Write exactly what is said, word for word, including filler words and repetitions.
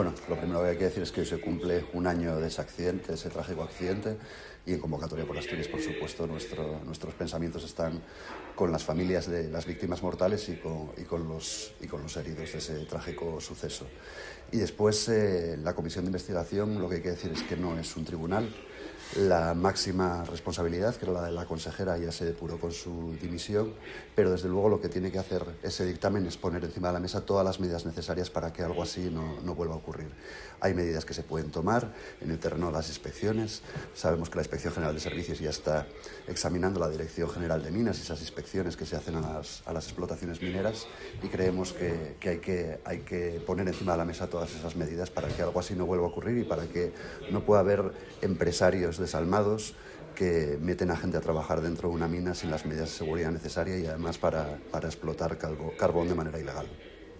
Bueno, lo primero que hay que decir es que hoy se cumple un año de ese accidente, ese trágico accidente, y en Convocatoria por Asturias, por supuesto, nuestro, nuestros pensamientos están con las familias de las víctimas mortales y con, y con, los, y con los heridos de ese trágico suceso. Y después, eh, la comisión de investigación, lo que hay que decir es que no es un tribunal. La máxima responsabilidad, que era la de la consejera, ya se depuró con su dimisión, pero desde luego lo que tiene que hacer ese dictamen es poner encima de la mesa todas las medidas necesarias para que algo así no, no vuelva a ocurrir. Hay medidas que se pueden tomar en el terreno de las inspecciones. Sabemos que la Inspección General de Servicios ya está examinando la Dirección General de Minas y esas inspecciones que se hacen a las, a las explotaciones mineras, y creemos que, que, hay que hay que poner encima de la mesa todas esas medidas para que algo así no vuelva a ocurrir y para que no pueda haber empresarios desalmados que meten a gente a trabajar dentro de una mina sin las medidas de seguridad necesarias y además para, para explotar calvo, carbón de manera ilegal.